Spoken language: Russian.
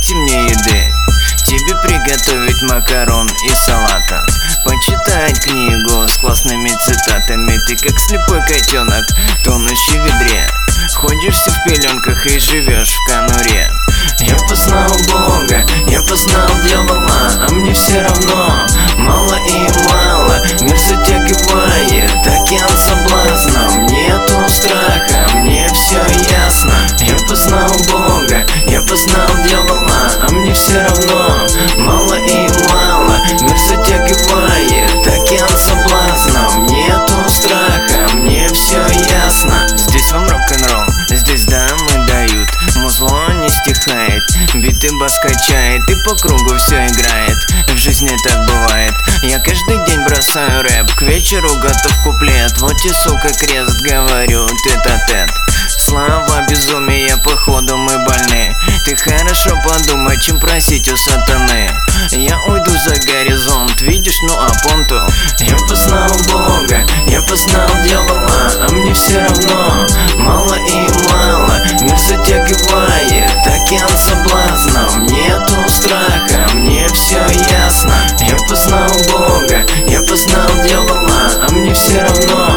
дайте мне еды. Тебе приготовить макарон и салата, почитать книгу с классными цитатами. Ты как слепой котенок, тонущий в ведре, ходишься в пеленках и живешь в конуре. Я познал Бога, я познал дьявола, а мне все равно, мало и мало. Мир затягивает океан соблазна, нету страха, мне все ясно. Я познал Бога, я познал дьявола, а мне все равно, мало и мало. Мир затягивает океан соблазна, нету страха, мне все ясно. Здесь вам рок-н-ролл, здесь дамы дают, музло не стихает, биты бас качает и по кругу все играет. В жизни так бывает, я каждый день бросаю рэп, к вечеру готов куплет. Вот и сука крест, говорю тет-а-тет. Слава безумия, походу мы больны. Ты хорошо подумай, чем просить у сатаны. Я уйду за горизонт, видишь, ну а понту. Я познал Бога, я познал дьявола, а мне все равно, мало и мало. Мир затягивает океан соблазна, нету страха, мне все ясно. Я познал Бога, я познал дьявола, а мне все равно,